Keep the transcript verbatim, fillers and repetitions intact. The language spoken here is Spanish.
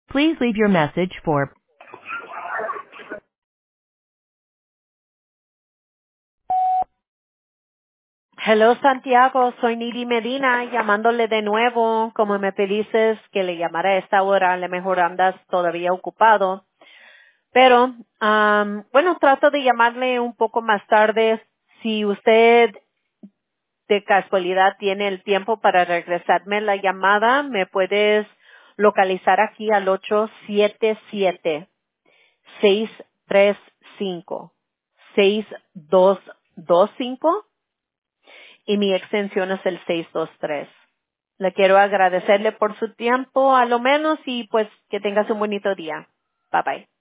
Please leave your message for Hello Santiago, soy Nidi Medina llamándole de nuevo. Como me pediste que le llamara a esta hora, a lo mejor andas todavía ocupado. Pero, am, bueno, trato de llamarle un poco más tarde. Si usted de casualidad tiene el tiempo para regresarme la llamada, me puedes localizar aquí al ocho siete siete, seis tres cinco, seis dos dos cinco y mi extensión es el seis dos tres. Le quiero agradecerle por su tiempo, a lo menos, y pues que tengas un bonito día. Bye bye.